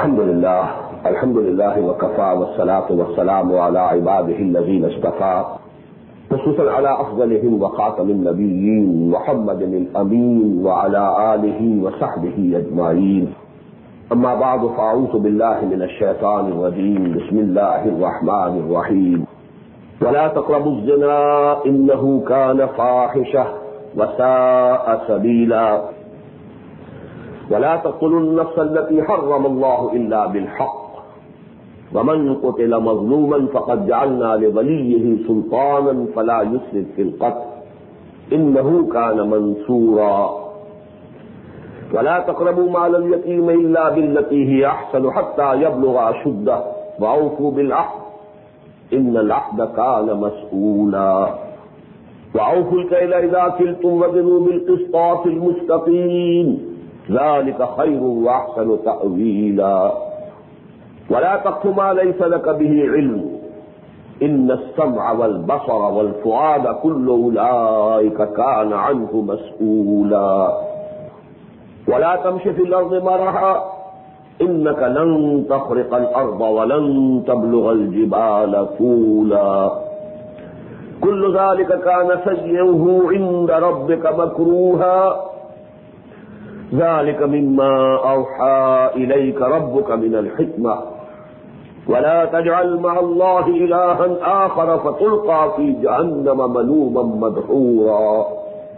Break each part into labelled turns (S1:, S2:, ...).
S1: الحمد للہ وکفى والصلاة والسلام على عباده الذين اصطفى خصوصا على افضلهم وخاتم النبيين محمد الامين وعلى آله وصحبه اجمعين. اما بعد فاعوذ بالله من الشيطان الرجيم. بسم الله الرحمن الرحيم. ولا تقربوا الزنا انه كان فاحشة وساء سبيلا ولا تقتلوا النفس التي حرم الله إلا بالحق ومن قتل مظلوما فقد جعلنا لوليه سلطانا فلا يسرف في القتل إنه كان منصورا ولا تقربوا مال اليتيم إلا بالتي هي أحسن حتى يبلغ أشده وأوفوا بالعهد إن العهد كان مسؤولا وأوفوا الكيل إذا كلتم وزنوا بالقسطاس المستقيم ذلك خير وأحسن تأويلا ولا تقف ما ليس لك به علم إن السمع والبصر والفؤاد كل أولئك كان عنه مسؤولا ولا تمش في الأرض مرحا إنك لن تخرق الأرض ولن تبلغ الجبال طولا كل ذلك كان سيئه عند ربك مكروها ذلك مما أوحى إليك ربك من الحكمة ولا تجعل مع الله إلها آخر فتلقى في جهنم ملوما مدحورا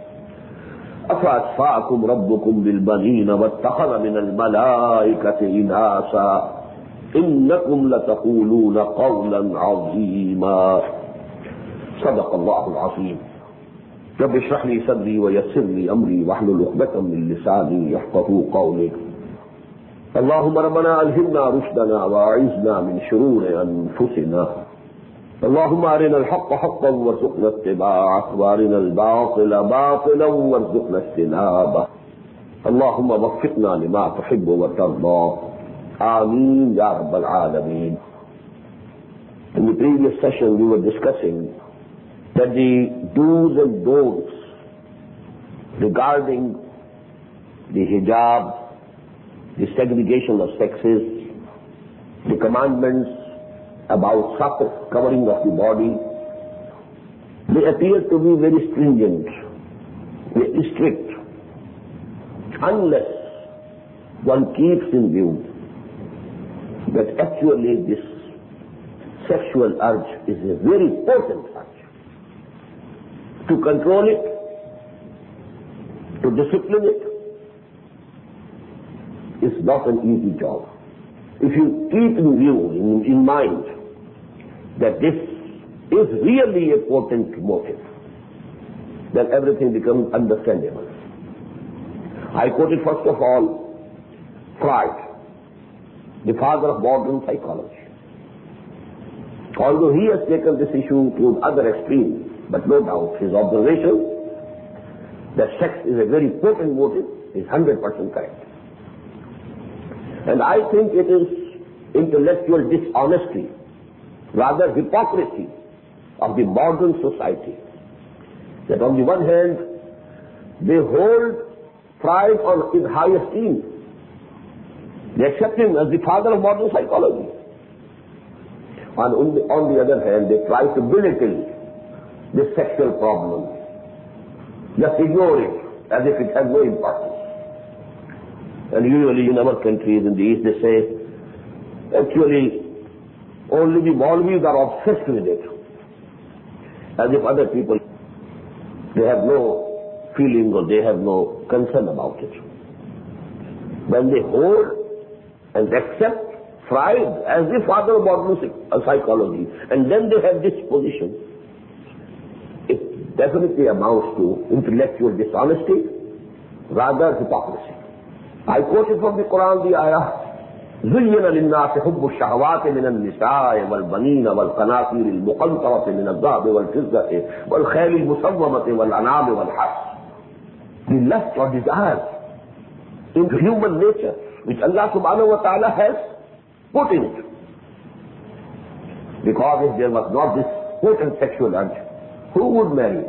S1: أفأصفاكم ربكم بالبنين واتخذ من الملائكة إناثا إنكم لتقولون قولا عظيما. صدق الله العظيم. رب اشرح لي صدري ويسر لي امري واحلل عقدة من لساني يفقهوا قولي. اللهم ربنا الهمنا رشدنا واعذنا من شرور انفسنا. اللهم ارنا الحق حقا وارزقنا اتباعه وارنا الباطل باطلا وارزقنا اجتنابه. اللهم وفقنا لما تحب وترضى. آمين يا رب العالمين. In the previous session we were discussing that the do's and don'ts regarding the hijab, the segregation of sexes, the commandments about satar, covering of the body, they appear to be very stringent, very strict, unless one keeps in view that actually this sexual urge is a very potent urge. To control it, to discipline it, is not an easy job. If you keep in view, in mind, that this is really a potent motive, then everything becomes understandable. I quoted first of all Freud, the father of modern psychology. Although he has taken this issue to other extremes, but no doubt his observation that sex is a very potent motive is 100% correct. And I think it is intellectual dishonesty, rather hypocrisy of the modern society, that on the one hand they hold Freud in high esteem. They accept him as the father of modern psychology. And on the other hand, they try to belittle this sexual problem. Just ignore it as if it has no importance. And usually in our countries in the East they say, actually only the Maulvis are obsessed with it. As if other people, they have no feeling or they have no concern about it. When they hold and accept Freud as the father of modern psychology, and then they have this position, it definitely amounts to intellectual dishonesty, rather hypocrisy. I quoted from the Quran the ayah, زُيِّنَ لِلنَّاسِ حُبُّ الشَّهَوَاتِ مِنَ النِّسَاءِ وَالْبَنِينَ وَالْقَنَاطِيرِ الْمُقَنطَرَةِ مِنَ الذَّهَبِ وَالْفِضَّةِ وَالْخَيْلِ الْمُسَوَّمَةِ وَالْأَنْعَامِ وَالْحَرْثِ. The lust or desire in human nature, which Allah subhanahu wa ta'ala has put in it. Because if there was not this potent sexual urge, who would marry?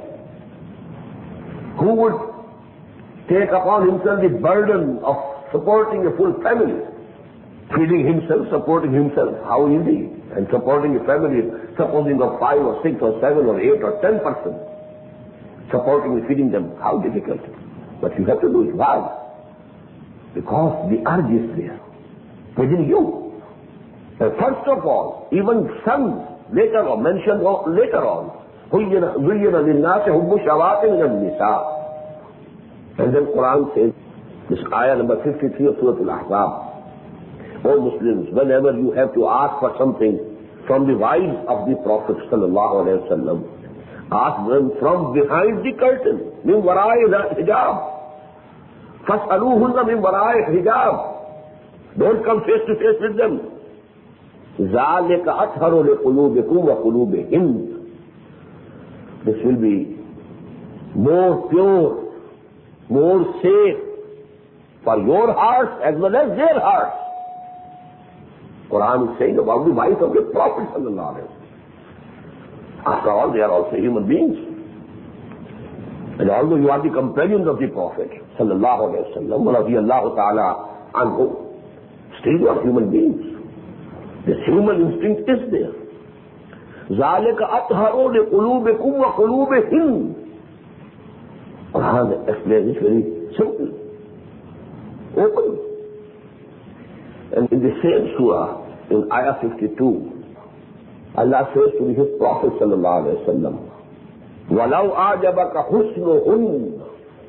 S1: Who would take upon himself the burden of supporting a full family? feeding himself, supporting himself, how easy. And supporting a family, supposing of 5 or 6 or 7 or 8 or 10 persons, supporting and feeding them, how difficult. But you have to do it. Why? Because the urge is there within you. And first of all, even sons later on, mentioned later on, زُيِّنَ لِلنَّاسِ حُبُّ الشَّهَوَاتِ مِنَ النِّسَاءِ. And then Quran says, this ayah number 53 of Surah Al-Ahzab, O Muslims, whenever you have to ask for something from the wives of the Prophet sallallahu alaihi wasallam, ask them from behind the curtain, min wara'i hijab. Fas'aluhunna min wara'i hijab. Don't come face to face with them. ذَلِكَ أَطْهَرُ لِقُلُوبِكُمْ وَقُلُوبِهِنْ. This will be more pure, more safe for your hearts as well as their hearts. Quran is saying about the wife of the Prophet sallallahu alaihi wasallam. After all, they are also human beings. And although you are the companions of the Prophet sallallahu alaihi wasallam, radiyallahu ta'ala anhu, still you are human beings. This human instinct is there. ذَلِكَ أَطْهَرُ لِقُلُوبِكُمْ وَقُلُوبِهِنْ. Quran explains it very simple, open. And in the same surah, in ayah 52, Allah says to his Prophet sallallahu alaihi wasallam, وَلَوْ أَعْجَبَكَ حُسْنُهُنَّ.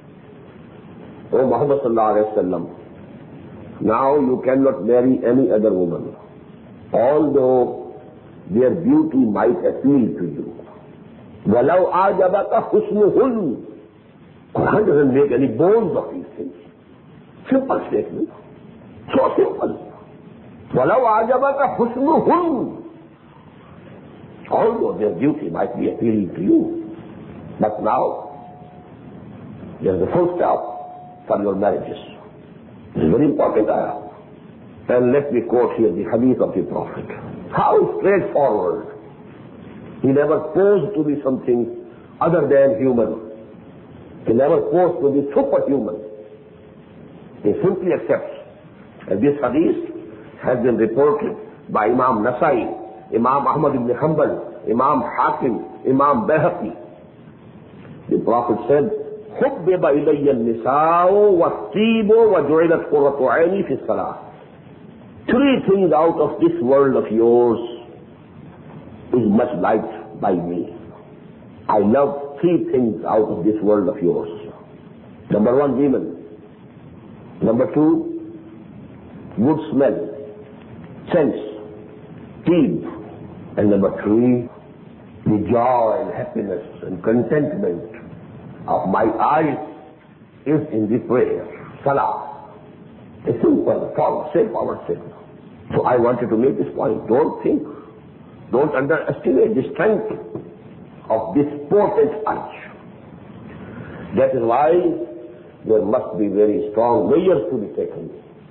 S1: O Muhammad sallallahu alaihi wasallam, now you cannot marry any other woman, although their beauty might appeal to you. وَلَوْ أَعْجَبَكَ حُسْنُهُنَّ. Quran doesn't make any bones of these things. Simple statement. So simple. وَلَوْ أَعْجَبَكَ حُسْنُهُنَّ. Although their beauty might be appealing to you. But now, there's a full stop for your marriages. This is very important ayah. And let me quote here the hadith of the Prophet. How straightforward. He never posed to be something other than human. He never posed to be superhuman. He simply accepts. And this hadith has been reported by Imam Nasai, Imam Ahmad ibn Hanbal, Imam Hakim, Imam Bayhaqi. The Prophet said, حُبِّبَ إِلَيَّ النِّسَاءُ وَالطِّيبُ وَجُعِلَتْ قُرَّةُ عَيْنِي فِي الصَّلَاةِ. 3 things out of this world of yours is much liked by me. I love 3 things out of this world of yours. Number 1, women. Number 2, good smell, sense, teeth. And number 3, the joy and happiness and contentment of my eyes is in the prayer, salah. A simple form, straightforward thing. So I wanted to make this point. Don't underestimate the strength of this potent urge. That is why there must be very strong measures to be taken,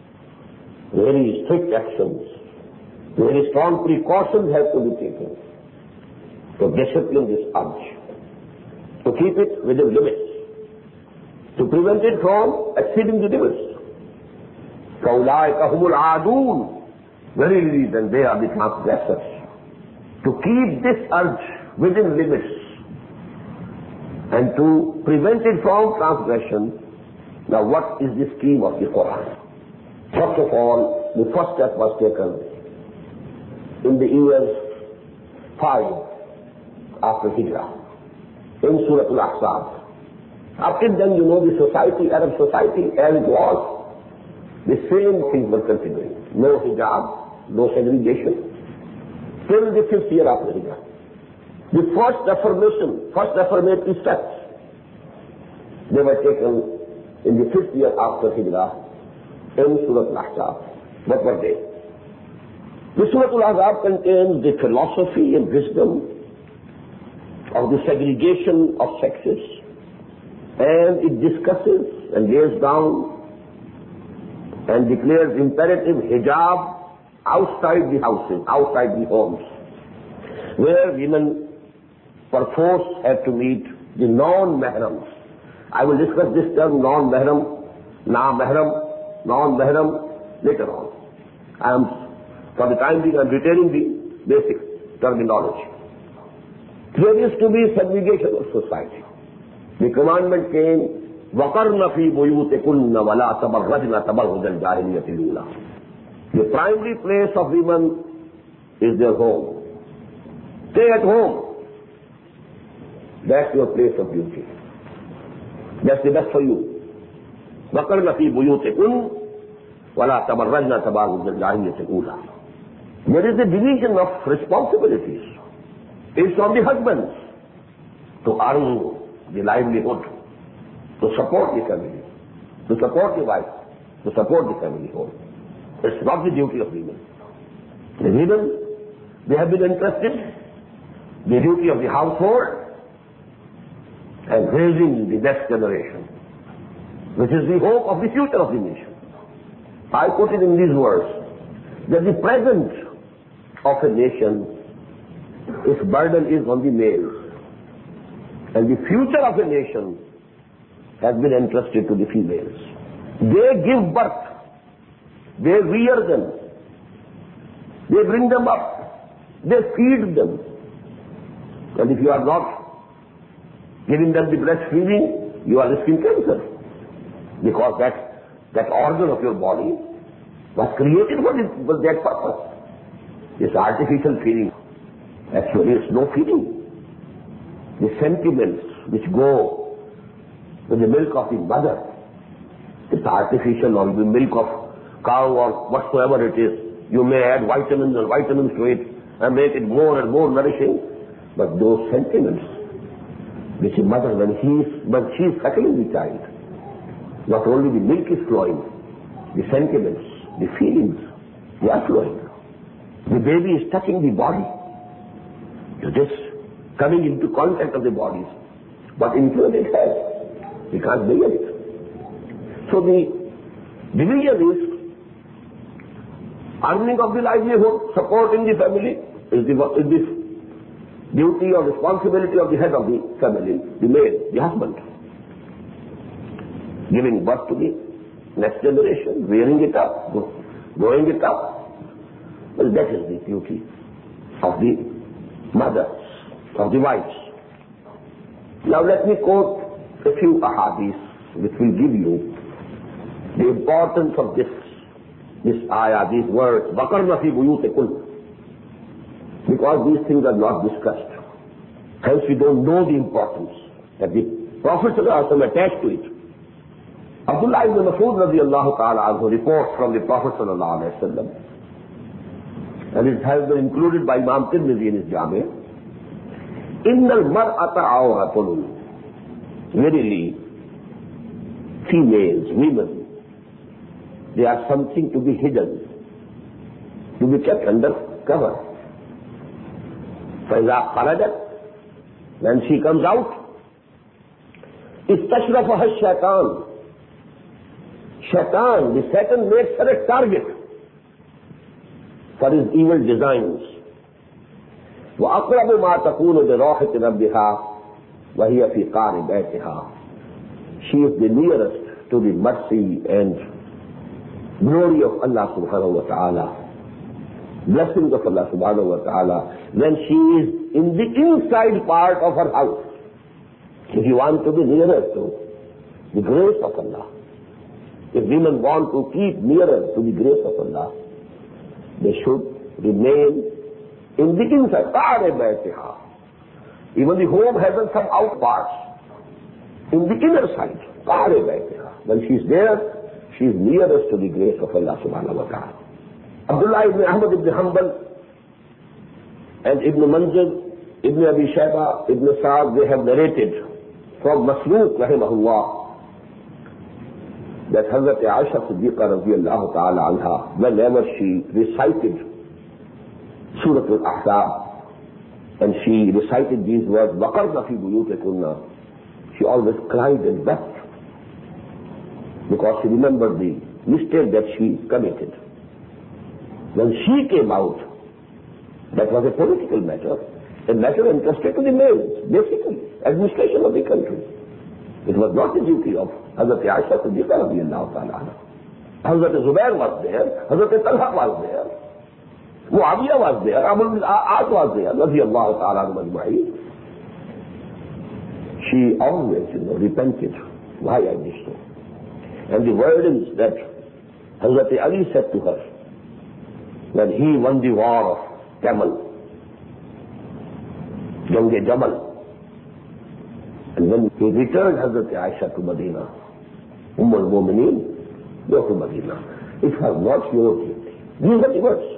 S1: very strict actions, very strong precautions have to be taken to discipline this urge, to keep it within limits, to prevent it from exceeding the limits. فَأُولَٰئِكَ هُمُ الْعَادُونَ. Verily, then they are the transgressors. To keep this urge within limits and to prevent it from transgression. Now, what is the scheme of the Quran? First of all, the first step was taken in the years 5 after Hijrah, in Surah Al-Ahzab. Up till then, you know, the society, Arab society, as it was, the same things were continuing. No hijab, no segregation, till the 5th year after Hijrah. The first affirmative steps, they were taken in the 5th year after Hijrah in Surah Al-Ahzab. What were they? The Surah Al-Ahzab contains the philosophy and wisdom of the segregation of sexes, and it discusses and lays down and declares imperative hijab outside the houses, outside the homes, where women perforce have to meet the non-mahrams. I will discuss this term non-mahram, na-mahram, non-mahram later on. For the time being, I am retaining the basic terminology. There is to be segregation of society. The commandment came, وَقَرْنَ فِي بُيُوتِكُنَّ وَلَا تَبَرَّجْنَ تَبَرُّجَ الْجَاهِلِيَّةِ الْأُولَىٰ. The primary place of women is their home. Stay at home. That's your place of duty. That's the best for you. وَقَرْنَ فِي بُيُوتِكُنَّ وَلَا تَبَرَّجْنَ تَبَرُّجَ الْجَاهِلِيَّةِ الْأُولَىٰ. There is a division of responsibilities. It's on the husbands to earn the livelihood, to support the family, to support the wife, to support the family home. It's not the duty of women. The women, they have been entrusted the duty of the household and raising the next generation, which is the hope of the future of the nation. I put it in these words, that the present of a nation, its burden is on the males, and the future of a nation has been entrusted to the females. They give birth, they rear them, they bring them up, they feed them. And if you are not giving them the breastfeeding, you are risking cancer. Because that organ of your body was created for that purpose. It's artificial feeding. Actually, it's no feeding. The sentiments which go with the milk of the mother, it's artificial, or the milk of cow or whatsoever it is. You may add vitamins and vitamins to it and make it more and more nourishing. But those sentiments which a mother, when she is suckling the child, not only the milk is flowing, the sentiments, the feelings, they are flowing. The baby is touching the body. It is coming into contact of the bodies. But influence it has. We can't measure it. So the division is earning of the livelihood, supporting the family is the duty or responsibility of the head of the family, the male, the husband. Giving birth to the next generation, rearing it up, growing it up. Well, that is the duty of the mothers, of the wives. Now let me quote a few ahadith which will give you the importance of this ayah, these words, وَقَرْنَ فِي بُيُوتِكُنَّ. Because these things are not discussed. Hence we don't know the importance that the Prophet ﷺ attached to it. Abdullah ibn Mas'ud radiallahu ta'ala anhu reports from the Prophet ﷺ, and it has been included by Imam Tirmidhi in his Jami', إِنَّ الْمَرْأَةَ عَوْرَةٌ. Verily, females, women, they are something to be hidden, to be kept under cover. فَإِذَا خَرَجَتْ. When she comes out, إِسْتَشْرَفَهَا الشَّيْطَانُ. Shaitan, the Satan, makes her a target for his evil designs. وَأَقْرَبُ مَا تَكُونُ بِرَوْحَةِ رَبِّهَا وَهِيَ فِي قَعْرِ بَيْتِهَا. She is the nearest to the mercy and glory of Allah subhanahu wa ta'ala, blessings of Allah subhanahu wa ta'ala, when she is in the inside part of her house. If you want to be nearer to the grace of Allah, if women want to keep nearer to the grace of Allah, they should remain in the inside. Even the home has some out parts. In the inner side. When she is there, she is nearest to the grace of Allah subhanahu wa ta'ala. Abdullah ibn Ahmad ibn Hanbal and Ibn Manzir, Ibn Abi Shayba, Ibn Sa'd, they have narrated from Masruq rahimahullah that Hazrat Aisha Siddiqa radiyallahu ta'ala anha, whenever she recited Surah Al-Ahzab and she recited these words, وَقَرْنَ فِي بُيُوتِكُنَّ, she always cried and wept because she remembered the mistake that she committed. When she came out, that was a political matter, a matter entrusted to the males, basically, administration of the country. It was not the duty of Hazrat Aisha Siddiqa radiyallahu ta'ala anha. Hazrat Zubair was there, Hazrat Talha was there, Muawiyah was there, Amr bin As was there, radiyallahu ta'ala anhum ajma'in. She always, repented. Why I did so? And the word is that Hazrat Ali said to her, when he won the war of Camel, Gange Jamal, and when he returned Hazrat Aisha to Medina, al-Mu'mineen, go to Medina. It was not your duty. These are the words.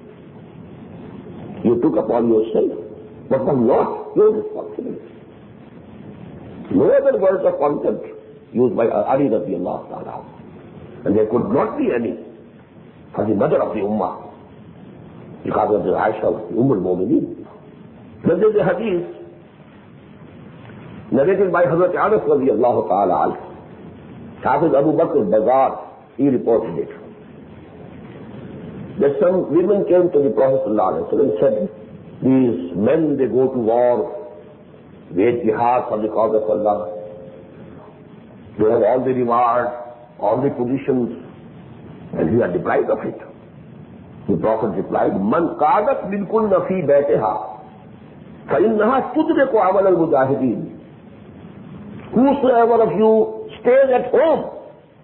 S1: You took upon yourself, but was not your responsibility. No other words of contempt used by Ali radiallahu ta'ala. And there could not be any for the mother of the Ummah, because of the Aisha was the al-Mu'mineen. Then there is a hadith narrated by Hazrat Anas radiallahu ta'ala. Hafiz Abu Bakr Bazar, he reported it. That some women came to the Prophet ﷺ and said, these men, they go to war, wage jihad for the cause of Allah. They have all the reward, all the positions, and we are deprived of it. The Prophet replied, Man qadat bilkunna fi baytiha, fa innaha tudriku amal al-mujahideen. Whosoever of you stays at home.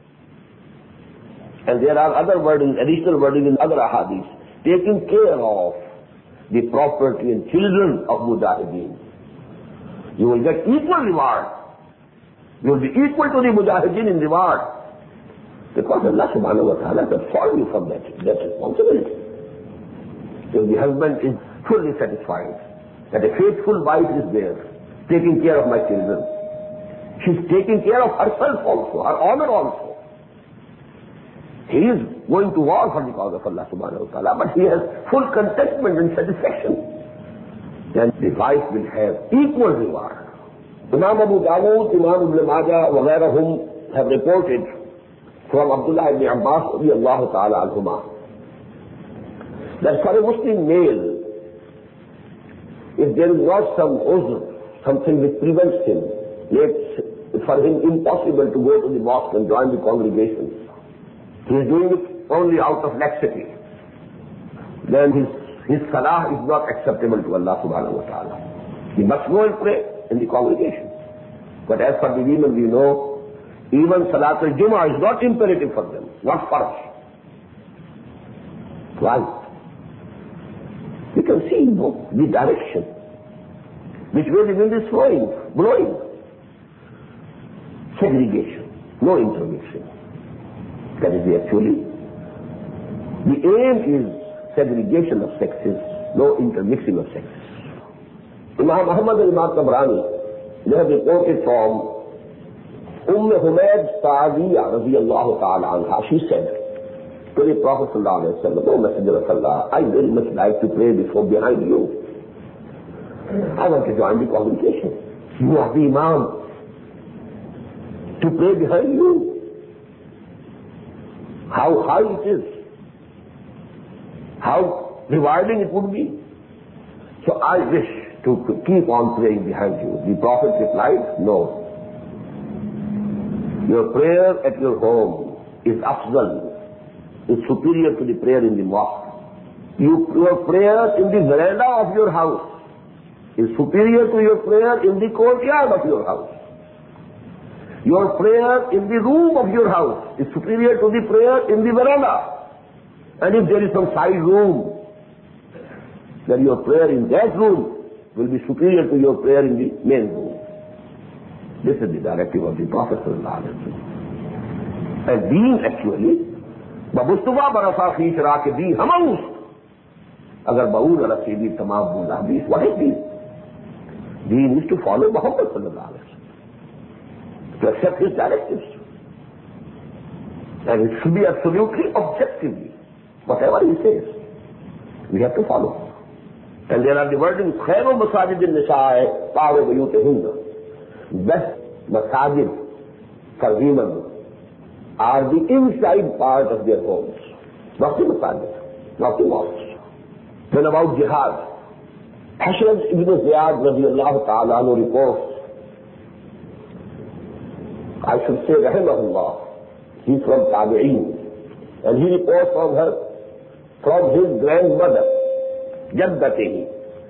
S1: And there are other wording, additional wording in other ahadith, taking care of the property and children of mujahideen. You will get equal reward. You will be equal to the mujahideen in reward. Because Allah subhanahu wa ta'ala has fallen you from that responsibility. So the husband is fully satisfied that a faithful wife is there, taking care of my children. She's taking care of herself also, her honor also. He is going to war for the cause of Allah subhanahu wa ta'ala, but he has full contentment and satisfaction. Then the wife will have equal reward. Imam Abu Dawud, Imam Ibn Majah, وغيرهم have reported from Abdullah ibn Abbas radiyallahu ta'ala anhuma that for a Muslim male, if there is not some uzr, something which prevents him, makes for him impossible to go to the mosque and join the congregation, he is doing it only out of laxity, then his salah is not acceptable to Allah subhanahu wa ta'ala. He must go and pray in the congregation. But as for the women, we know, even Salat al-Jum'ah is not imperative for them, not for us. Why? We can see the direction, which way the wind is blowing. Segregation, no intermixing. That is actually, the aim is segregation of sexes, no intermixing of sexes. Imam Ahmad al-Tabrani, they have reported from Humayd Sa'adiyya radiyallahu ta'ala anha, she said to the Prophet sallallahu alayhi wa sallam, O Messenger of Allah, I very much like to pray behind you. I want to join the congregation. You are the Imam. To pray behind you. How high it is. How rewarding it would be. So I wish to keep on praying behind you. The Prophet replied, no. Your prayer at your home is afdal, is superior to the prayer in the mosque. Your prayer in the veranda of your house is superior to your prayer in the courtyard of your house. Your prayer in the room of your house is superior to the prayer in the veranda. And if there is some side room, then your prayer in that room will be superior to your prayer in the main room. This is the directive of the Prophet sallallahu alaihi wasallam. And deen actually, Babustuwa barasa fi shara ke deen hamaus. Agar baul rasi di tamam bula bis, what is deen? Deen is to follow Muhammad sallallahu alaihi wasallam, to accept his directives. And it should be absolutely objectively. Whatever he says, we have to follow. And there are the wordings, khairu masajid al-nisa'i ta'aru buyutihunna. Best masajid for women are the inside part of their homes, not the masajid, not the mosques. Then about jihad, Hashraj ibn Ziyad radiyallahu ta'ala anhu reports, I should say rahimahullah, he's from Tabi'een, And he reports from his grandmother, Jaddatihi.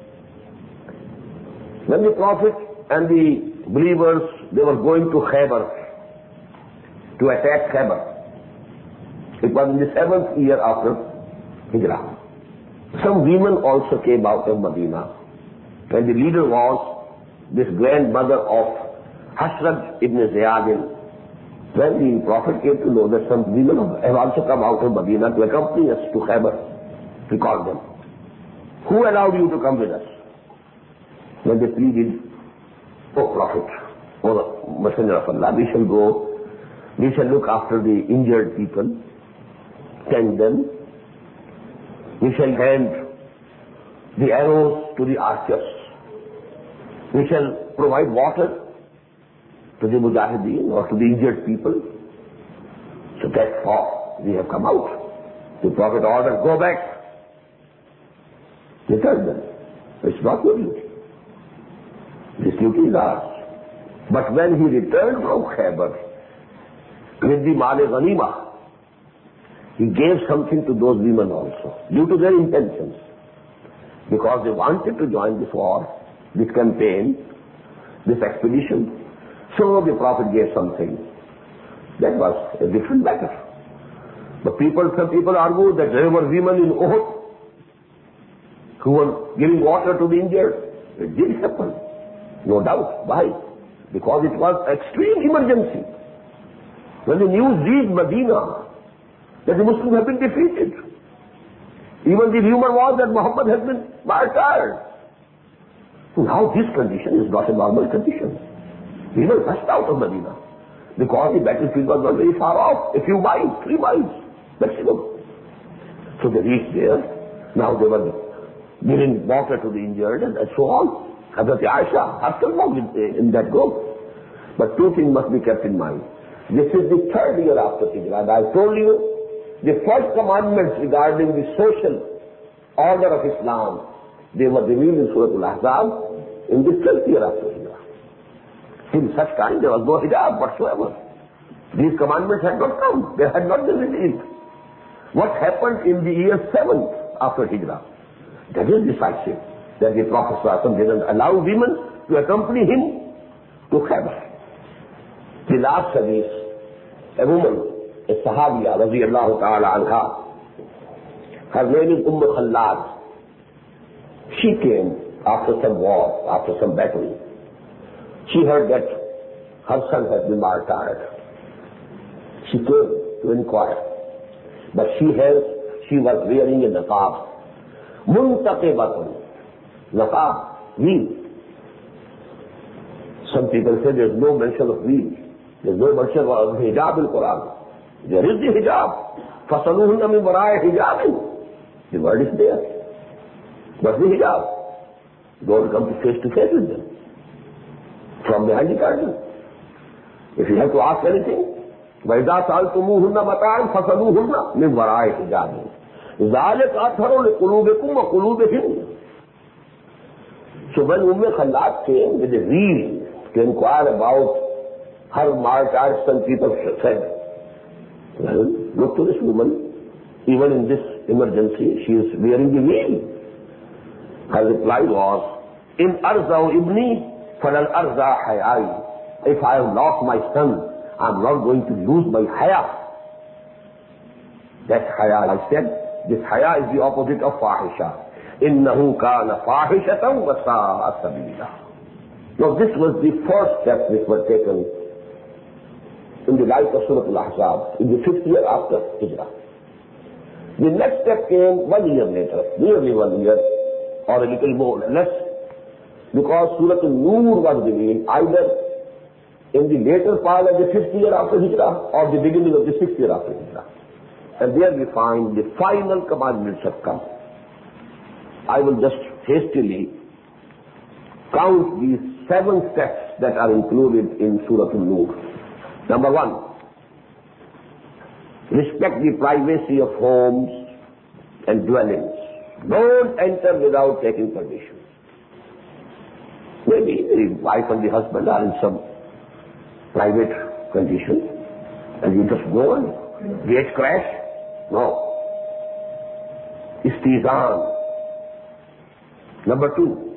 S1: When the Prophet and the believers, they were going to Khaybar, to attack Khaybar. It was in the 7th year after Hijrah. Some women also came out of Medina. And the leader was this grandmother of Hasraj ibn Ziyad. When the Prophet came to know that some women have also come out of Medina to accompany us to Khaybar, he called them. Who allowed you to come with us? When they pleaded, O Prophet, O Messenger of Allah, we shall go, we shall look after the injured people, tend them, we shall hand the arrows to the archers, we shall provide water to the mujahideen or to the injured people. So that's all we have come out. The Prophet ordered, go back. Return them. It's not your duty. This duty is ours. But when he returned from Khaybar with the Mal Ghanima, he gave something to those women also, due to their intentions. Because they wanted to join this war, this campaign, this expedition. So the Prophet gave something. That was a different matter. But some people argue that there were women in Uhud who were giving water to the injured. It did happen. No doubt. Why? Because it was extreme emergency. When the news reached Medina that the Muslims have been defeated, even the rumor was that Muhammad has been martyred. Now this condition is not a normal condition. We were rushed out of Medina because the battlefield was not very far off, a few miles, 3 miles maximum. So they reached there. Now they were giving water to the injured and so on. Hazrat Aisha herself was in that group. But two things must be kept in mind. This is the 3rd year after Hijrah. And I told you the first commandments regarding the social order of Islam, they were revealed in Surah Al-Ahzab in the 12th year after Hijrah. In such time there was no hijab whatsoever. These commandments had not come. They had not been revealed. What happened in the year 7th after Hijrah? That is decisive. That the Prophet ﷺ didn't allow women to accompany him to Khaybar. The last hadith, a woman, a Sahabiya, radiyallahu ta'ala anha, her name is Khallad. She came after some war, after some battle. She heard that her son had been martyred. She came to inquire. But she was wearing a niqab. Muntaqibatun. Niqab, veil. Some people say there is no mention of veil. There is no mention of hijab in Quran. There is the hijab. فَصَلُوهُنَّ مِنْ وَرَاءِ حِجَابٍ. The word is there. But the hijab, don't come face to face with them. From behind the curtain. If you have to ask anything, وَإِذَا سَأَلْتُمُوهُنَّ مَتَاعًا فَصَلُوهُنَّ مِنْ وَرَاءِ حِجَابٍ. ذَلِكَ أَطْهَرُ لِقُلُوبِكُمْ وَقُلُوبِهِمْ. So when Khallad came with a veil to inquire about her martyred son, people said, well, look to this woman, even in this emergency, she is wearing the veil. Her reply was, In arzau ibni, falal arza hayai. If I have lost my son, I am not going to lose my haya. That's haya. I said, this haya is the opposite of fahisha. إِنَّهُ كَانَ فَاحِشَةً وَسَاءَ سَبِيلًا. Now this was the first step which was taken in the light of Surah Al-Ahzab, in the 5th year after Hijrah. The next step came 1 year later, nearly 1 year, or a little more, less, because Surah Al-Nur was revealed either in the later part of the 5th year after Hijrah or the beginning of the 6th year after Hijrah. And there we find the final commandments have come. I will just hastily count these 7 steps that are included in Surah Al-Nur. Number 1, respect the privacy of homes and dwellings. Don't enter without taking permission. Maybe the wife and the husband are in some private condition, and you just go and gate crash, No. Istizan. Number 2.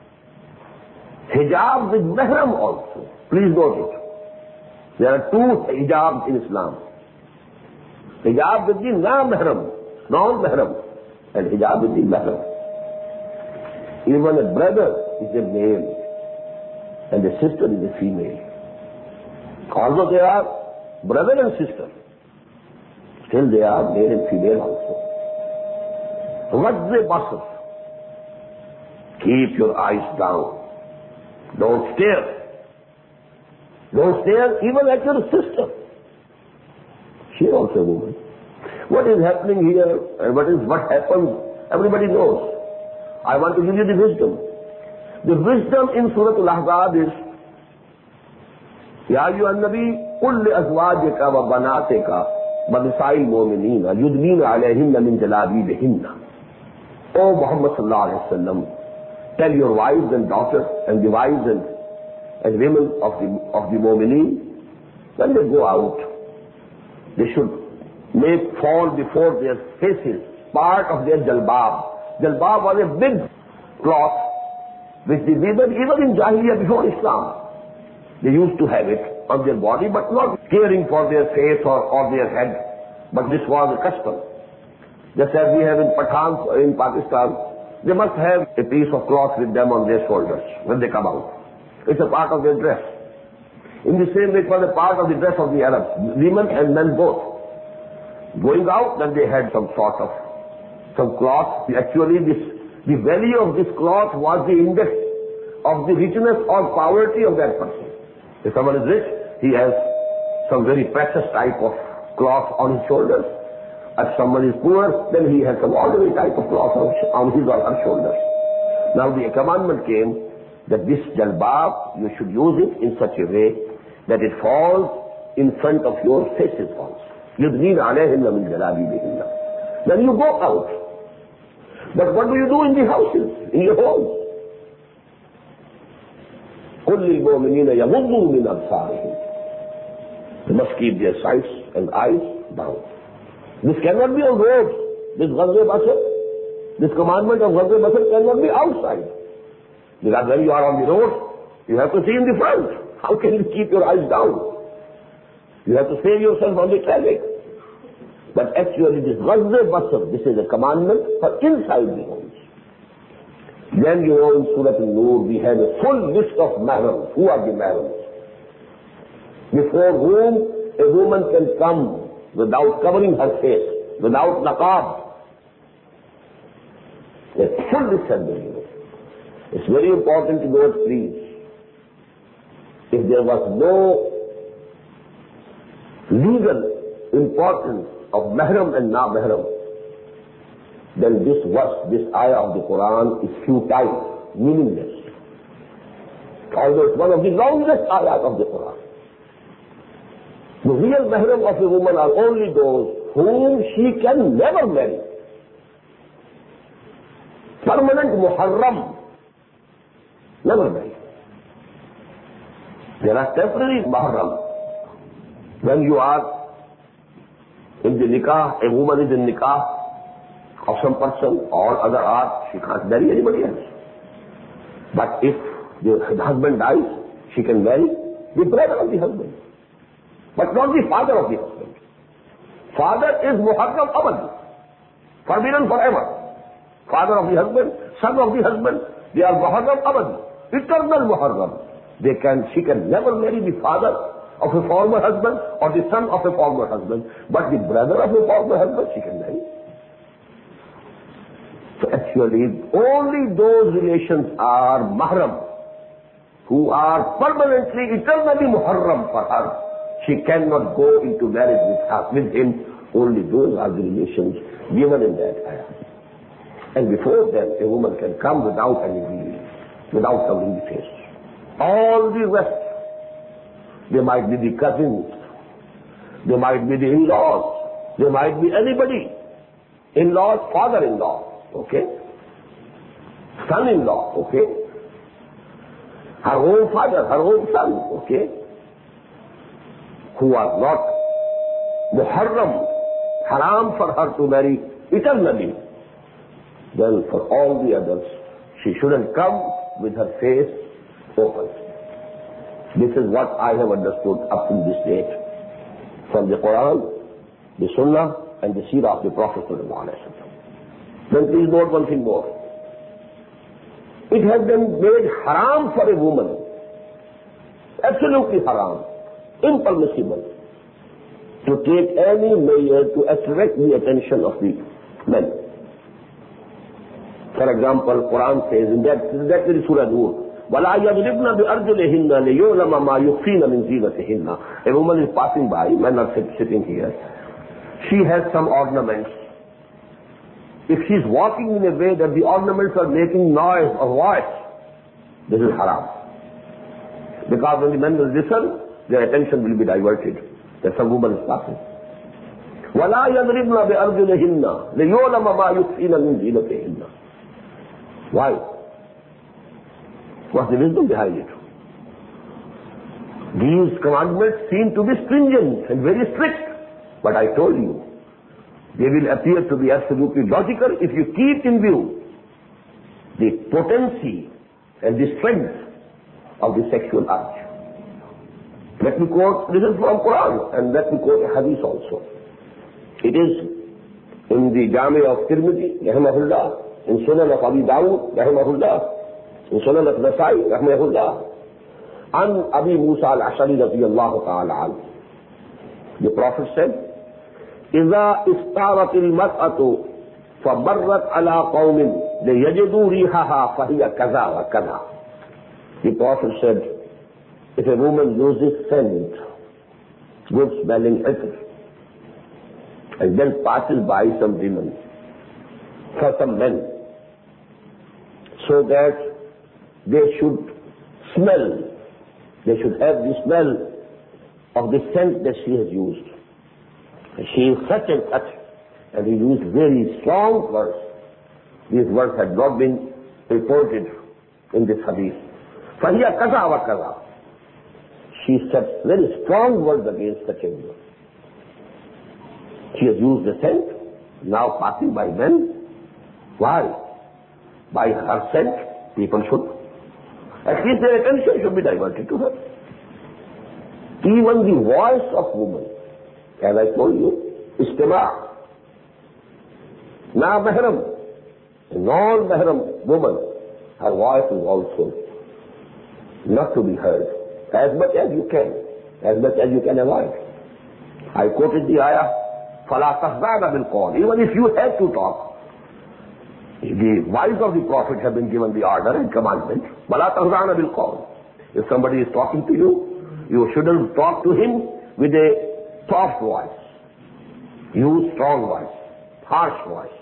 S1: Hijab with mahram also. Please note it. There are 2 hijabs in Islam. Hijab with the non-mahram, and hijab with the mahram. Even a brother is a male and a sister is a female. Although they are brother and sister, still they are male and female also. What's the basar? Keep your eyes down. Don't stare. Don't stare even at your sister. She is also a woman. What is happening here and what happens, everybody knows. I want to give you the wisdom. The wisdom in Surah Al-Ahzab is, Ya ayyuhan nabi, qul li azwajika wa banatika wa nisa'il mu'minina yudnina alayhinna min jalabibihinna. O Muhammad sallallahu alayhi wa sallam, tell your wives and daughters and the wives and women of the mu'mineen, when they go out, they should make fall before their faces part of their jalbab. Jalbab was a big cloth which the women, even in Jahiliyyah before Islam, they used to have it on their body, but not caring for their face or their head. But this was a custom. Just as we have in Pathan in Pakistan, they must have a piece of cloth with them on their shoulders when they come out. It's a part of their dress. In the same way, it was a part of the dress of the Arabs, women and men both. Going out, then they had some cloth. Actually, the value of this cloth was the index of the richness or poverty of that person. If someone is rich, he has some very precious type of cloth on his shoulders. If someone is poor, then he has some ordinary type of cloth on his or her shoulders. Now the commandment came that this jalbab, you should use it in such a way that it falls in front of your faces also. يُدْنِينَ عَلَيْهِنَّ مِنْ جَلَابِيبِهِنَّ. Then you go out. But what do you do in the houses, in your homes? قُلْ لِلْمُؤْمِنِينَ يَغُضُّوا مِنْ أَبْصَارِهِمْ. They must keep their sights and eyes down. This cannot be on roads. This Ghazwe Basar, this commandment of Ghazwe Basar cannot be outside. Because when you are on the road, you have to see in the front. How can you keep your eyes down? You have to save yourself on the traffic. But actually this Ghazwe Basar, this is a commandment for inside the homes. Then you know in Surah An-Nur we have a full list of mahrams. Who are the mahrams? Before whom a woman can come without covering her face, without niqab. A full list has been given. It's very important to note, please. If there was no legal importance of mahram and na-mahram, then this ayah of the Quran is futile, meaningless. Although it's one of the longest ayahs of the Quran. The real mahram of a woman are only those whom she can never marry. Permanent muharram, never marry. There are temporary muharram. When you are in the nikah, a woman is in nikah of some person, all other are, she can't marry anybody else. But if the husband dies, she can marry the brother of the husband, but not the father of the husband. Father is muharram abad, forbidden forever. Father of the husband, son of the husband, they are muharram abad, eternal muharram. She can never marry the father of a former husband or the son of a former husband, but the brother of a former husband she can marry. So actually, only those relations are mahram who are permanently, eternally muharram for her. She cannot go into marriage with him. Only those are the relations given in that ayah. And before that, a woman can come without any veil, without covering the face. All the rest, they might be the cousins, they might be the in-laws, they might be anybody. In-laws, father-in-law, okay? Son-in-law, okay? Her own father, her own son, okay? Who are not muharram haram for her to marry eternally, then for all the others, she shouldn't come with her face open. This is what I have understood up to this date from the Quran, the Sunnah, and the Seerah of the Prophet. Then please note one thing more. It has been made haram for a woman, absolutely haram, impermissible, to take any measure to attract the attention of the men. For example, Quran says in that very Surah Nur, وَلَا يَضْرِبْنَ بِأَرْجُلِهِنَّ لِيُعْلَمَ مَا يُخْفِينَ مِنْ زِينَتِهِنَّ. A woman is passing by, men are sitting here. She has some ornaments. If she is walking in a way that the ornaments are making noise or voice, this is haram. Because when the men will listen, their attention will be diverted that some woman is passing. وَلَا يَضْرِبْنَ بِأَرْجُلِهِنَّ لِيُعْلَمَ مَا يُخْفِينَ مِنْ زِينَتِهِنَّ. Why? What's the wisdom behind it? These commandments seem to be stringent and very strict, but I told you, they will appear to be absolutely logical if you keep in view the potency and the strength of the sexual urge. Let me quote, this is from Quran, and let me quote a hadith also. It is in the Jami of Tirmidhi, rahimahullah, in Sunan of Abi Dawud, rahimahullah, in Sunan of Nasai, rahimahullah, an Abi Musa al-Ashari radiyallahu ta'ala anhu. The Prophet said, إِذَا إِسْتَارَتِ الْمَرْأَةُ فَمَرَّتْ عَلَىٰ قَوْمٍ لِيَجِدُوا رِيحَهَا فَهِيَ كَذَا وَكَذَا. The Prophet said, if a woman uses scent, good smelling ether, and then passes by some women, for some men, so that they should smell, they should have the smell of the scent that she has used. She is such and such, and he used very strong words. These words had not been reported in this hadith. فَهِيَ كَذَا وَكَذَا. She said very strong words against such a woman. She has used the scent, now passing by men. Why? By her scent, people should, at least their attention should be diverted to her. Even the voice of woman, as I told you, istima', na mahram, a non-mahram woman, her voice is also not to be heard, as much as you can avoid. I quoted the ayah, فَلَا تَخْضَعْنَ بِالْقَوْلِ. Even if you have to talk, the wives of the Prophet have been given the order and commandment, وَلَا تَخْضَعْنَ بِالْقَوْلِ. If somebody is talking to you, you shouldn't talk to him with a soft voice. Use strong voice, harsh voice.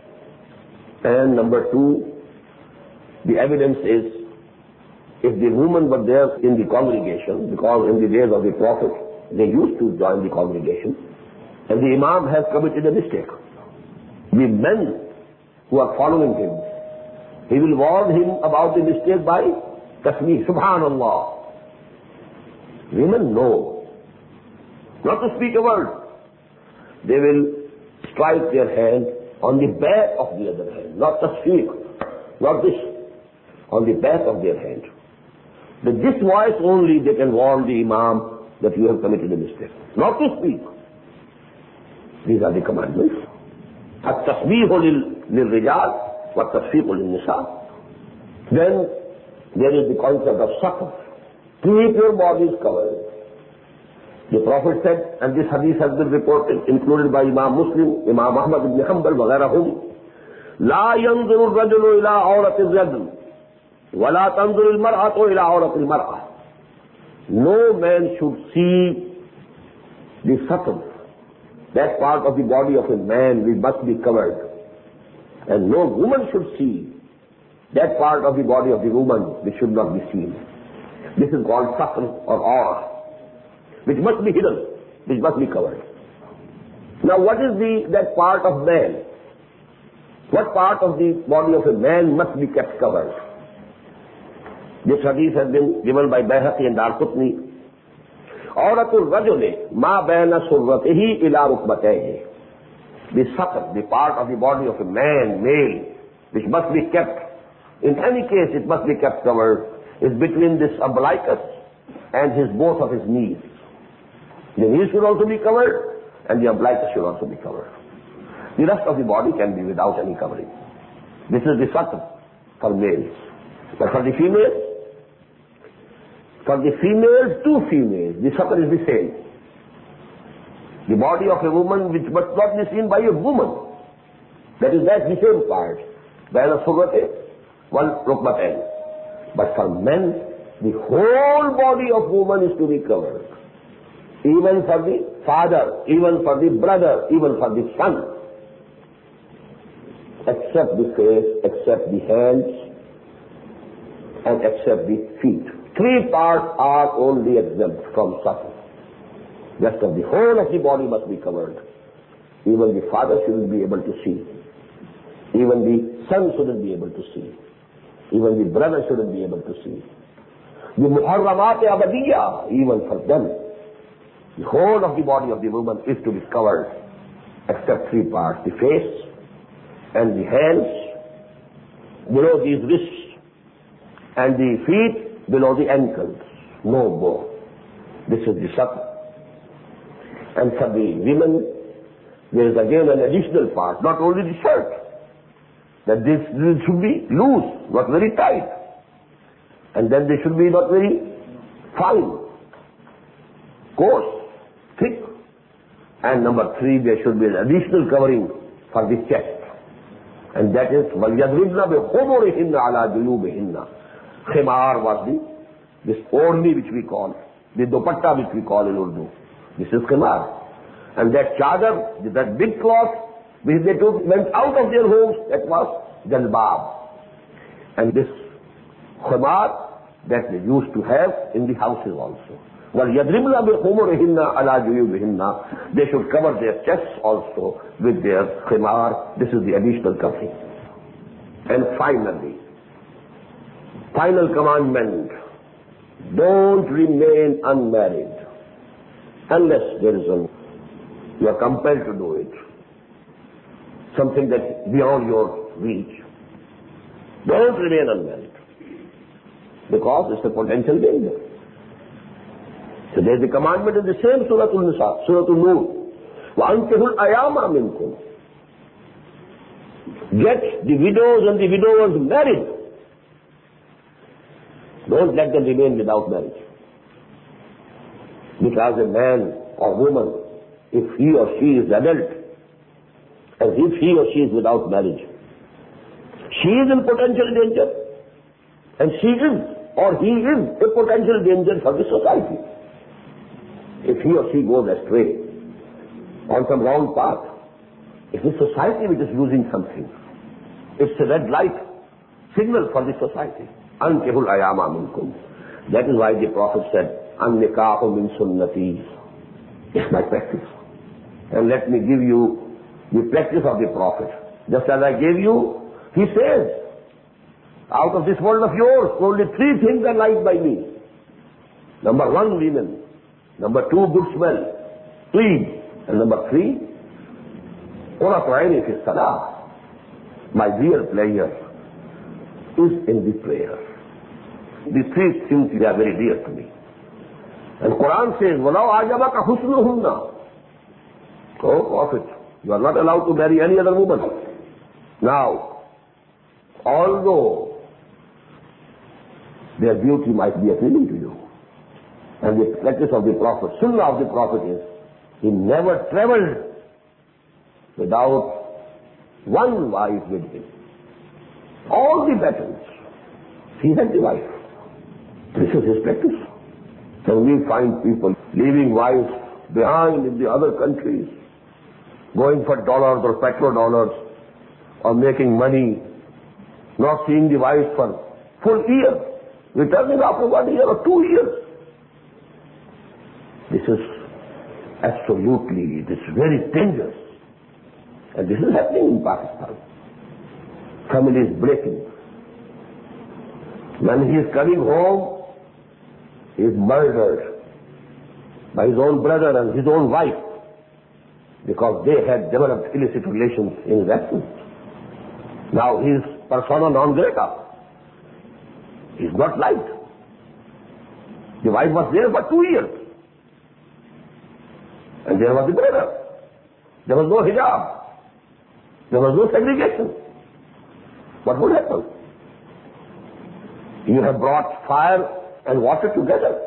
S1: And number two, the evidence is, if the women were there in the congregation, because in the days of the Prophet, they used to join the congregation, and the Imam has committed a mistake, the men who are following him, he will warn him about the mistake by tasmeeh, subhanallah. Women know not to speak a word. They will strike their hand on the back of the other hand, not tasmeeh, not this, on the back of their hand. With this voice only they can warn the Imam that you have committed a mistake. Not to speak. These are the commandments. التسبيح للرجال والتصفيق للنساء. Then there is the concept of satr. Keep your bodies covered. The Prophet said, and this hadith has been reported, included by Imam Muslim, Imam Ahmad ibn Hanbal, وغيرهم, لا ينظر الرجل إلى عورة الرجل ولا تنظر المرأة إلى عورة المرأة. No man should see the satr, that part of the body of a man which must be covered. And no woman should see that part of the body of the woman which should not be seen. This is called satr or aura, which must be hidden, which must be covered. Now what is that part of man? What part of the body of a man must be kept covered? This hadith has been given by Bayhaqi and Darqutni. عورة الرجل ما بين سرته إلى ركبتيه. The sakar, the part of the body of a man, male, which must be kept, in any case it must be kept covered, is between this umbilicus and both of his knees. The knees should also be covered and the umbilicus should also be covered. The rest of the body can be without any covering. This is the sakar for males. But for the females, two females, the sakar is the same. The body of a woman which must not be seen by a woman. That's the same part. Baina surrate wal rukbatain. But for men, the whole body of woman is to be covered. Even for the father, even for the brother, even for the son. Except the face, except the hands, and except the feet. Three parts are only exempt from sakar. Rest of the whole of the body must be covered. Even the father shouldn't be able to see. Even the son shouldn't be able to see. Even the brother shouldn't be able to see. The muharramat abadiyya, even for them, the whole of the body of the woman is to be covered, except three parts: the face and the hands, below these wrists, and the feet below the ankles. No more. This is the sakar. And for the women, there is again an additional part, not only the shirt, that this should be loose, not very tight. And then they should be not very fine, coarse, thick. And number three, there should be an additional covering for the chest. And that is, وَلْيَضْرِبْنَ بِخُمُرِهِنَّ عَلَى جُيُوبِهِنَّ. Khimar was this orni which we call, the dupatta which we call in Urdu. This is khimar. And that chadar, that big cloth, which they went out of their homes, that was jalbab. And this khimar that they used to have in the houses also. وَلْيَضْرِبْنَ بِخُمُرِهِنَّ عَلَى جُيُوبِهِنَّ. They should cover their chests also with their khimar. This is the additional covering. And finally, final commandment: don't remain unmarried unless there is you are compelled to do it. Something that's beyond your reach. Don't remain unmarried, because it's a potential danger. So there's the commandment in the same Surah Al-Nisa, Surah Al-Nur. وَأَنْكِحُوا الْأَيَامَ مِنْكُمْ. Get the widows and the widowers married. Don't let them remain without marriage. Because a man or woman, if he or she is adult, and if he or she is without marriage, she is in potential danger, and she is or he is a potential danger for the society. If he or she goes astray on some wrong path, it's the society which is losing something. It's a red light signal for the society. Ankihul ayama minkum. That is why the Prophet said, An-nikahu min sunnati. It's my practice. And let me give you the practice of the Prophet. Just as I gave you, he says, out of this world of yours, only three things are liked by me. Number one, women. Number two, good smell. Please. And number three, qurratu aini fi salah. My real pleasure is in the prayer. These three things, they are very dear to me. And Quran says, وَلَوْ عَجَبَكَ حُسْنُهُنَّ. Oh, Prophet, you are not allowed to marry any other woman. Now, although their beauty might be appealing to you, and the practice of the Prophet, sunnah of the Prophet is, he never traveled without one wife with him. All the battles, he had the wife. This is his practice. So we find people leaving wives behind in the other countries, going for dollars or petrodollars, or making money, not seeing the wife for full year, returning after 1 year or 2 years. This is absolutely, this is very dangerous. And this is happening in Pakistan. Family is breaking. When he is coming home, he is murdered by his own brother and his own wife. because they had developed illicit relations in his absence. Now he is persona non grata. He is not liked. The wife was there for 2 years. And there was the brother. There was no hijab. There was no segregation. What would happen? You have brought fire and water together.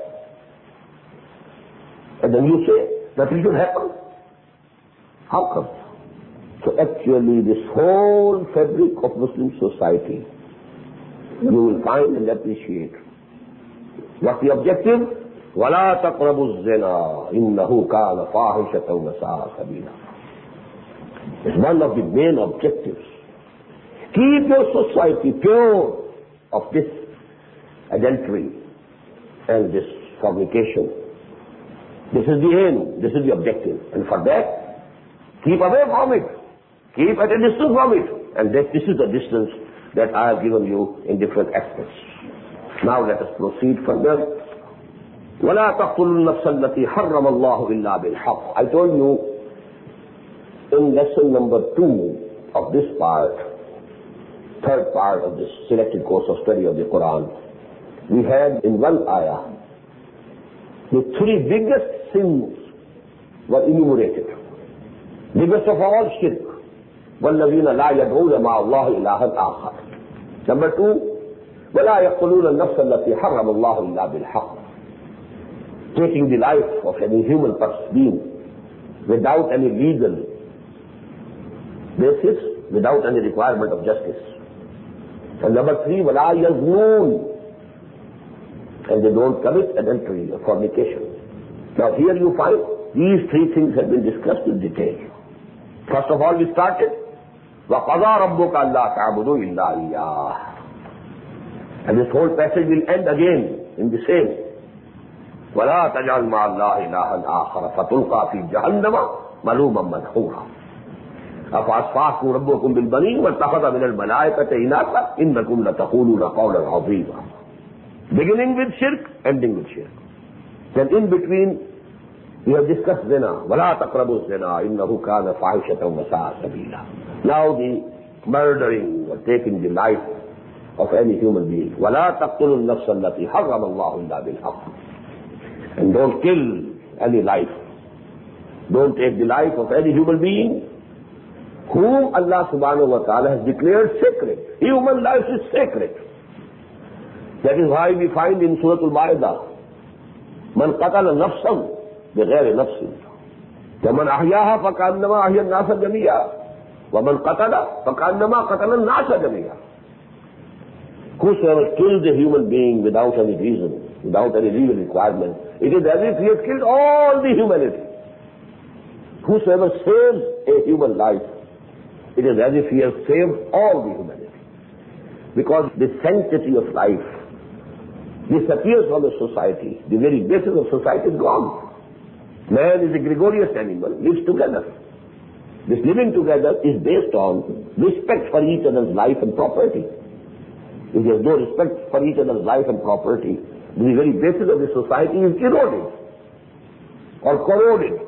S1: And then you say that it should happen. How come? So actually this whole fabric of Muslim society, you will find and appreciate. What's the objective? وَلَا تَقْرَبُوا الزِّنَا إِنَّهُ كَانَ فَاحِشَةً وَسَاءَ سَبِيلًا. It's one of the main objectives. Keep your society pure of this adultery and this fornication. This is the aim, this is the objective. And for that, keep away from it. Keep at a distance from it. And this is the distance that I have given you in different aspects. Now let us proceed further. وَلَا تَقْتُلُوا النَّفْسَ الَّتِي حَرَّمَ اللَّهُ إِلَّا بِالْحَقِّ. I told you in lesson number 2 of this part, third part of this selected course of study of the Quran, we had in one ayah, the 3 biggest sins were enumerated. Biggest of all, shirk. وَالَّذِينَ لَا يَدْعُونَ مَعَ اللَّهِ إِلَٰهًا آخَرَ. Number 2, وَلَا يَقْتُلُونَ النَّفْسَ الَّتِي حَرَّمَ اللَّهُ إِلَّا بِالْحَقِّ. Taking the life of any human being without any legal basis, without any requirement of justice. And number 3, وَلَا يَزْنُونَ. And they don't commit adultery or fornication. Now here you find these 3 things have been discussed in detail. First of all, we started وَقَضَى رَبُّكَ أَلَّا تَعْبُدُوا إِلَّا إِيَّاهُ. And this whole passage will end again in the same. وَلَا تَجْعَلْ مَعَ اللَّهِ إِلَٰهًا آخَرَ فَتُلْقَىٰ فِي جَهَنَّمَ مَلُومًا مَدْحُورًا. أَفَأَصْفَاكُمْ رَبُّكُمْ بِالْبَنِينَ وَاتَّخَذَ مِنَ الْمَلَائِكَةِ إِنَاثًا إِنَّكُمْ لَتَقُولُونَ قَوْلًا عَظِيمًا. Beginning with shirk, ending with shirk. Then in between, we have discussed zina. وَلَا تَقْرَبُوا الزِّنَا إِنَّهُ كَانَ فَاحِشَةً وَسَاءَ سَبِيلًا. Now the murdering or taking the life of any human being. وَلَا تَقْتُلُوا النَّفْسَ الَّتِي حَرَّمَ اللَّهُ إِلَّا بِالْحَقِّ. And don't kill any life. Don't take the life of any human being whom Allah subhanahu wa ta'ala has declared sacred. Human life is sacred. That is why we find in Surah Al-Ma'idah, مَنْ قَتَلَ نَفْسًا بِغَيْرِ نَفْسٍ وَمَنْ أَحْيَاهَا فَكَأَنَّمَا أَحْيَا النَّاسَ جَمِيعًا وَمَنْ قَتَلَ فَكَأَنَّمَا قَتَلَ النَّاسَ جَمِيعًا. Whosoever kills a human being without any reason, without any legal requirement, it is as if he has killed all the humanity. Whosoever saves a human life, it is as if he has saved all the humanity. Because the sanctity of life disappears from the society. The very basis of society is gone. Man is a gregarious animal, lives together. This living together is based on respect for each other's life and property. If there is no respect for each other's life and property, the very basis of the society is eroded or corroded.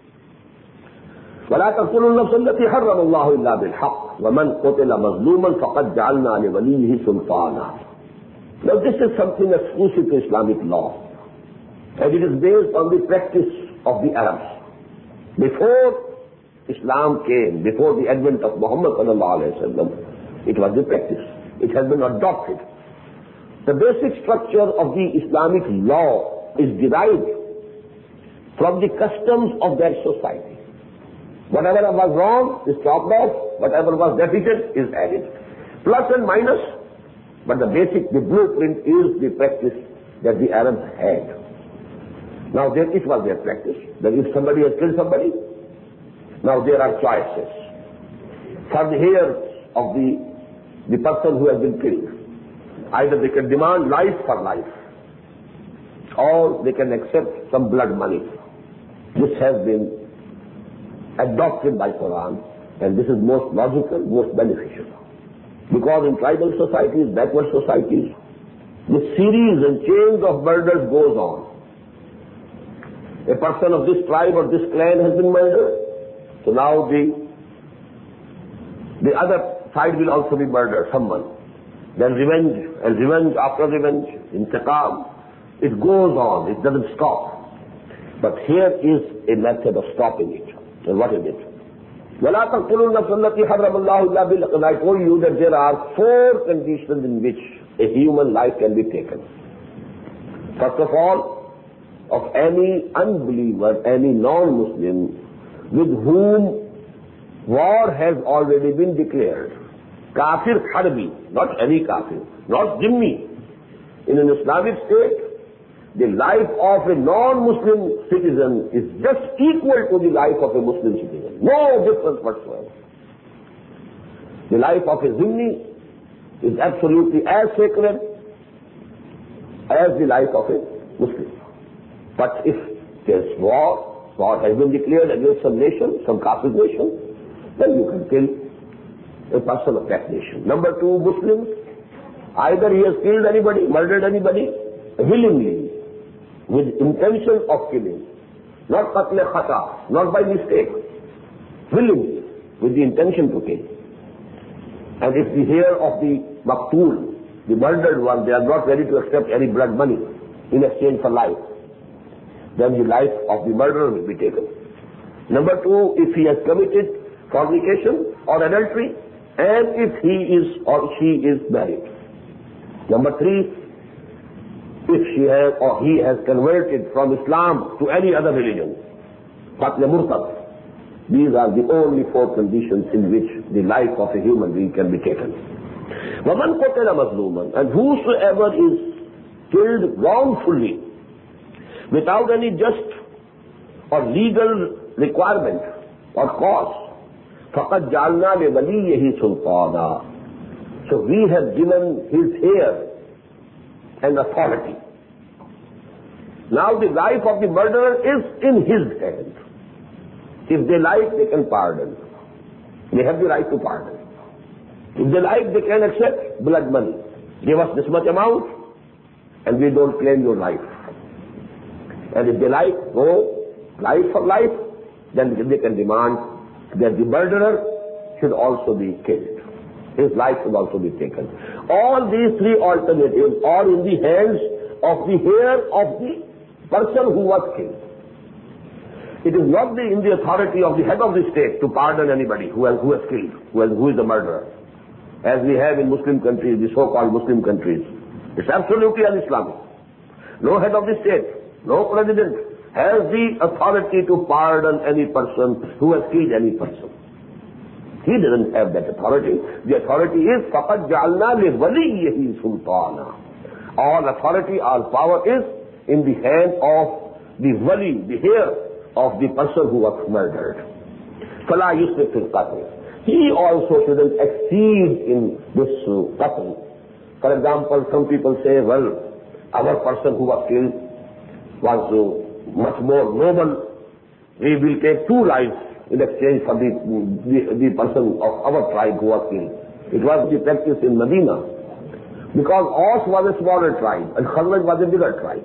S1: وَلَا تَقْتُلُوا النَّفْسَ الَّتِي حَرَّمَ اللَّهُ إِلَّا بِالْحَقِّ وَمَنْ قُتِلَ مَظْلُومًا فَقَدْ جَعَلْنَا لِوَلِيِّهِ سُلْطَانًا. Now this is something exclusive to Islamic law, and it is based on the practice of the Arabs. Before Islam came, before the advent of Muhammad sallallahu alaihi wasallam, it was the practice. It has been adopted. The basic structure of the Islamic law is derived from the customs of their society. Whatever was wrong is chopped off, whatever was deficient is added. Plus and minus, but the basic, the blueprint is the practice that the Arabs had. Now it was their practice, that if somebody has killed somebody, now there are choices. For the heirs of the person who has been killed, either they can demand life for life, or they can accept some blood money. This has been adopted by Quran, and this is most logical, most beneficial. Because in tribal societies, backward societies, the series and chains of murders goes on. A person of this tribe or this clan has been murdered, So now the other side will also be murdered, someone. Then revenge, and revenge after revenge, intiqam. It goes on, it doesn't stop. But here is a method of stopping it. And what is it? وَلَا تَقْتُلُوا النَّفْسَ الَّتِي حَرَّمَ اللَّهُ إِلَّا بِالْحَقِّ. I told you that there are 4 conditions in which a human life can be taken. First of all, of any unbeliever, any non-Muslim with whom war has already been declared. Kafir harbi, not any kafir, not dhimmi. In an Islamic state, the life of a non-Muslim citizen is just equal to the life of a Muslim citizen. No difference whatsoever. The life of a Zimmi is absolutely as sacred as the life of a Muslim. But if there's war has been declared against some nation, some Kafir nation, then you can kill a person of that nation. Number 2, Muslims, either he has killed anybody, murdered anybody, willingly, with intention of killing, not qatl khata, not by mistake, willingly, with the intention to kill. And if we hear of the maqtul, the murdered one, they are not ready to accept any blood money in exchange for life, then the life of the murderer will be taken. Number 2, if he has committed fornication or adultery, and if he is or she is married. Number 3, if she has or he has converted from Islam to any other religion, qatl murtad. These are the only 4 conditions in which the life of a human being can be taken. وَمَنْ قُتِلَ مَظْلُومًا. And whosoever is killed wrongfully, without any just or legal requirement or cause, فَقَدْ جَعَلْنَا لِوَلِيِّهِ سُلْطَانًا. So we have given his heir and authority. Now the life of the murderer is in his hand. If they like, they can pardon. They have the right to pardon. If they like, they can accept blood money. Give us this much amount and we don't claim your life. And if they like, go life for life, then they can demand that the murderer should also be killed. His life should also be taken. All these 3 alternatives are in the hands of the heir of the person who was killed. It is not in the authority of the head of the state to pardon anybody who has killed, who is the murderer. As we have in Muslim countries, the so-called Muslim countries. It's absolutely un-Islamic. No head of the state, no president has the authority to pardon any person who has killed any person. He doesn't have that authority. The authority is فَقَدْ جَعَلْنَا لِوَلِيِّهِ سُلْطَانًا. All authority, all power is in the hand of the wali, the heir of the person who was murdered. فَلَا يُسْرِفْ فِي الْقَتْلِ. He also shouldn't exceed in this qatl. For example, some people say, well, our person who was killed was much more noble. We will take 2 lives in exchange for the person of our tribe who was killed. It was the practice in Medina. Because Aus was a smaller tribe and Khazraj was a bigger tribe.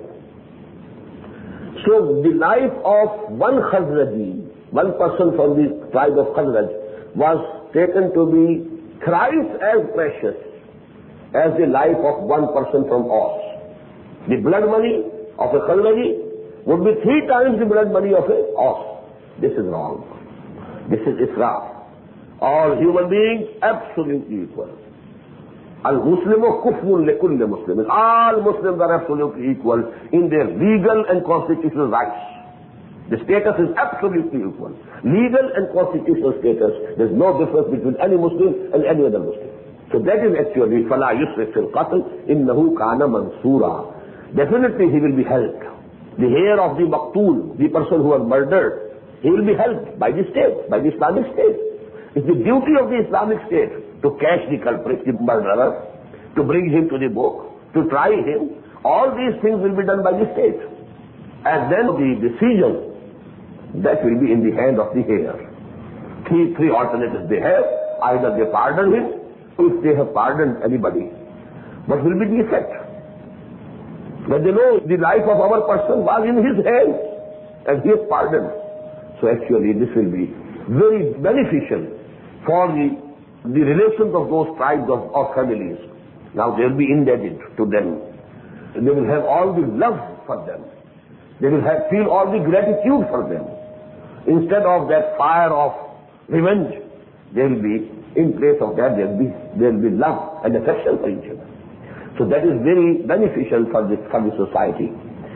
S1: So the life of one Khazraji, one person from the tribe of Khazraj, was taken to be thrice as precious as the life of one person from Aus. The blood money of a Khazraji would be 3 times the blood money of a Aus. This is wrong. This is israf. All human beings absolutely equal. Al-Muslimu kufrun likulli Muslimin. All Muslims are absolutely equal in their legal and constitutional rights. The status is absolutely equal. Legal and constitutional status, there's no difference between any Muslim and any other Muslim. So that is actually فَلَا يُسْرِفْ فِي الْقَتْلِ إِنَّهُ كَانَ مَنْصُورًا. Definitely he will be helped. The heir of the maqtul, the person who was murdered, he will be helped by the state, by the Islamic state. It's the duty of the Islamic state to catch the culprit, the murderer, to bring him to the book, to try him. All these things will be done by the state. And then the decision, that will be in the hand of the heir. 3 alternatives they have. Either they pardon him, if they have pardoned anybody. What will be the effect? But they know the life of our person was in his hands, and he has pardoned. So actually this will be very beneficial for the relations of those tribes or families. Now they will be indebted to them. They will have all the love for them. They will feel all the gratitude for them. Instead of that fire of revenge, there will be, in place of that, there will be love and affection for each other. So that is very beneficial for the society.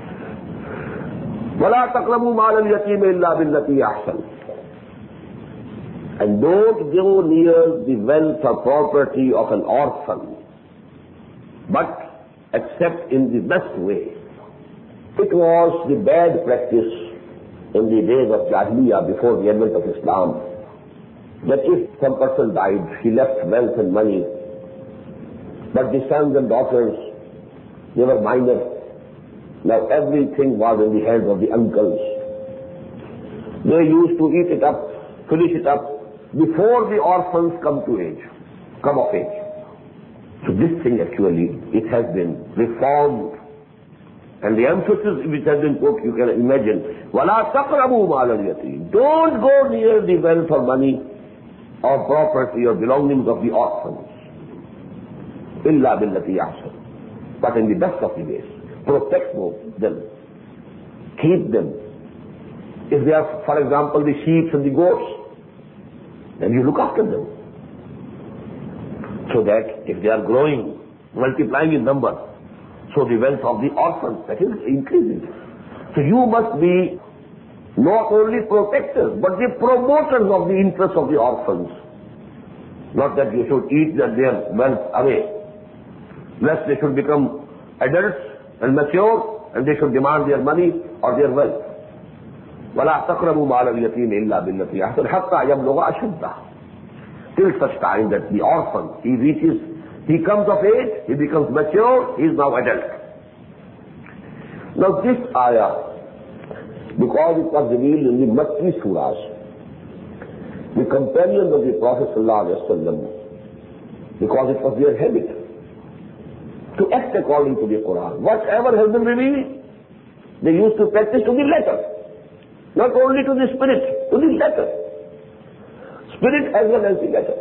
S1: وَلَا تَقْرَبُوا مَالَ الْيَتِيمِ إِلَّا بِالَّتِي أَحْسَنُ. And don't go near the wealth or property of an orphan, but except in the best way. It was the bad practice in the days of Jahiliyyah, before the advent of Islam, that if some person died, he left wealth and money, but the sons and daughters, they were minors. Now everything was in the hands of the uncles. They used to eat it up, finish it up, before the orphans come of age. So this thing actually, it has been reformed. And the emphasis which has been put, you can imagine, وَلَا تَقْرَبُوا مَالَ الْيَتِيمِ. Don't go near the wealth or money or property or belongings of the orphans. إِلَّا بِالَّتِي أَحْسَنُ. But in the best of the ways. Protect them. Keep them. If they are, for example, the sheep and the goats, then you look after them. So that if they are growing, multiplying in number, so the wealth of the orphans, that is increasing. So you must be not only protectors, but the promoters of the interests of the orphans. Not that you should eat their wealth away, lest they should become adults and mature, and they should demand their money or their wealth. وَلَا تَقْرَبُوا مَالَ الْيَتِيمِ إِلَّا بِالَّتِي أَحْسَنُ حَتَّى يَبْلُغَ أَشُدَّهُ. Till such time that the orphan, he comes of age, he becomes mature, he is now adult. Now this ayah, because it was revealed in the Makki surahs, the companions of the Prophet ﷺ, because it was their habit to act according to the Quran. Whatever has been revealed, they used to practice to the letter. Not only to the spirit, to the letter. Spirit as well as the letter.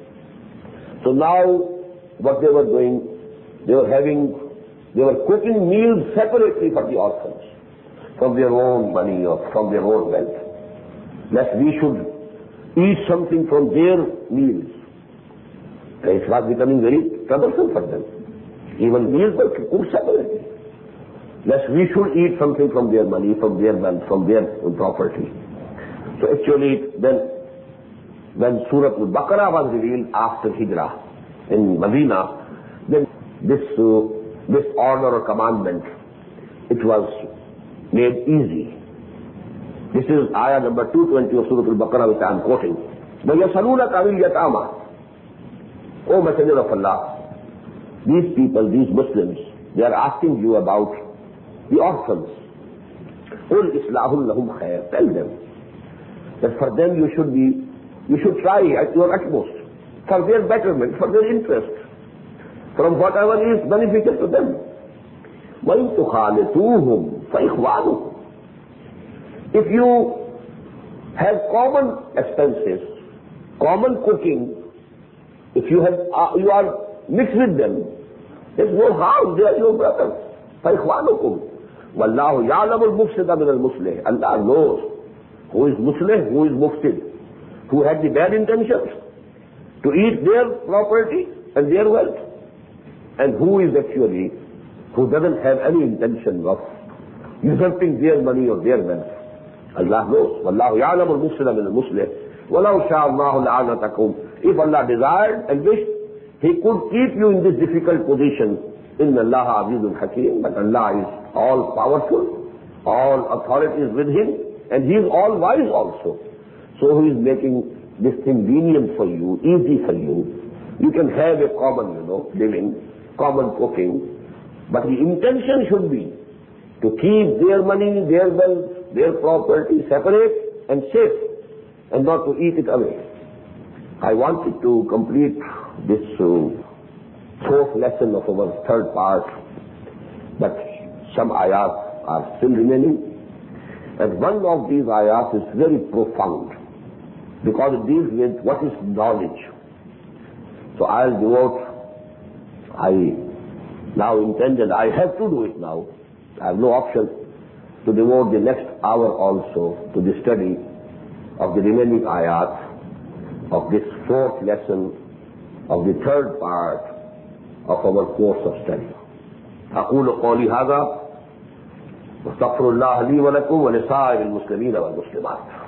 S1: So now, what they were doing, they were cooking meals separately for the orphans, from their own money or from their own wealth. Lest we should eat something from their meals. And it was becoming very troublesome for them. Even meals were cooked separately. Lest we should eat something from their money, from their wealth, from their property. So actually, then, when Surah Al-Baqarah was revealed after Hijrah in Medina, then this order or commandment, it was made easy. This is ayah number 220 of Surah Al-Baqarah, which I am quoting. وَيَسَلُونَكَ عَنِ الْيَتَامَى. O Messenger of Allah, these people, these Muslims, they are asking you about the orphans. قُلْ إِصْلَاحٌ لَهُمْ خَيْرٌ. Tell them that for them you should try at your utmost, for their betterment, for their interest, from whatever is beneficial to them. وَإِن تُخَالِطُوهُمْ فَإِخْوَانُكُمْ. If you have common expenses, common cooking, if you are mixed with them, there's no harm, they are your brothers. فَإِخْوَانُكُمْ. وَاللَّهُ يَعْلَمُ الْمُفْسِدَ مِنَ الْمُصْلِحِ. Allah knows who is Muslim, who is mufsid, who had the bad intentions to eat their property and their wealth, and who doesn't have any intention of usurping their money or their wealth. Allah knows. وَاللَّهُ يَعْلَمُ الْمُفْسِدَ مِنَ الْمُصْلِحِ وَلَوْ شَاءَ اللَّهُ لَعَانَتَكُمْ. If Allah desired and wished, He could keep you in this difficult position. إِنَّ اللَّهَ عَزِيزٌ حَكِيمٌ. But Allah is all powerful, all authority is with Him, and He is all wise also. So He is making this thing lenient for you, easy for you. You can have a common, living, common cooking, but the intention should be to keep their money, their wealth, their property separate and safe, and not to eat it away. I wanted to complete this fourth lesson of our third part, but some ayat are still remaining, and one of these ayat is very profound. because it deals with what is knowledge. So I'll devote, I now intend, and I have to do it now, I have no option, to devote the next hour also to the study of the remaining ayat of this fourth lesson of the third part of our course of study. أقول قولي هذا واستغفر الله لي ولكم ولسائر المسلمين والمسلمات.